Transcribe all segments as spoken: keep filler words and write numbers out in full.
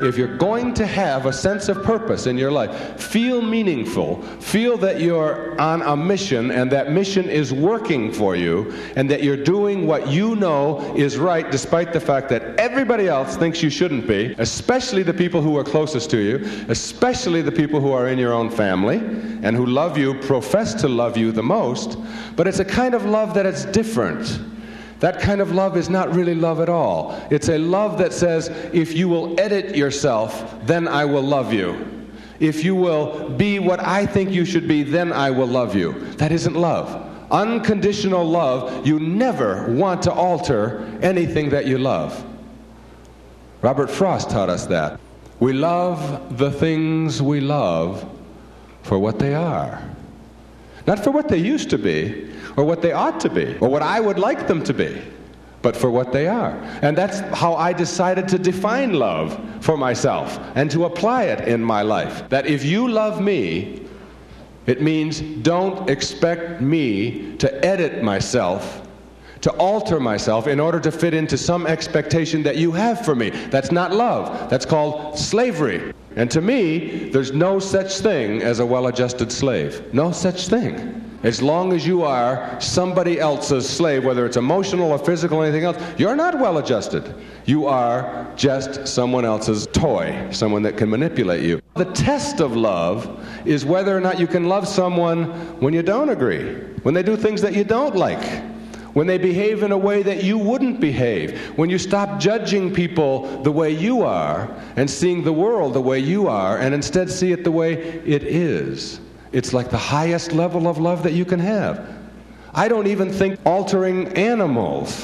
If you're going to have a sense of purpose in your life, feel meaningful, feel that you're on a mission and that mission is working for you and that you're doing what you know is right despite the fact that everybody else thinks you shouldn't be, especially the people who are closest to you, especially the people who are in your own family and who love you, profess to love you the most, but it's a kind of love that is different. That kind of love is not really love at all. It's a love that says, if you will edit yourself, then I will love you. If you will be what I think you should be, then I will love you. That isn't love. Unconditional love, you never want to alter anything that you love. Robert Frost taught us that. We love the things we love for what they are. Not for what they used to be, or what they ought to be, or what I would like them to be, but for what they are. And that's how I decided to define love for myself and to apply it in my life. That if you love me, it means don't expect me to edit myself, to alter myself in order to fit into some expectation that you have for me. That's not love. That's called slavery. And to me, there's no such thing as a well-adjusted slave. No such thing. As long as you are somebody else's slave, whether it's emotional or physical or anything else, you're not well-adjusted. You are just someone else's toy, someone that can manipulate you. The test of love is whether or not you can love someone when you don't agree, when they do things that you don't like, when they behave in a way that you wouldn't behave, when you stop judging people the way you are and seeing the world the way you are and instead see it the way it is. It's like the highest level of love that you can have. I don't even think altering animals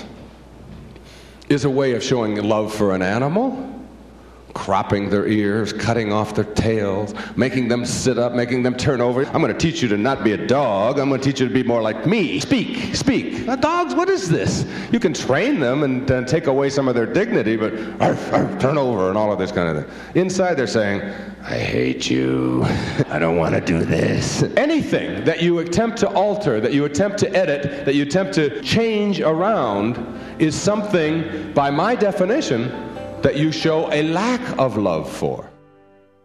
is a way of showing love for an animal. Cropping their ears, cutting off their tails, making them sit up, making them turn over. I'm going to teach you to not be a dog. I'm going to teach you to be more like me. Speak, speak. Now, dogs, what is this? You can train them and uh, take away some of their dignity, but arf, arf, turn over and all of this kind of thing. Inside they're saying, I hate you. I don't want to do this. Anything that you attempt to alter, that you attempt to edit, that you attempt to change around is something, by my definition, that you show a lack of love for.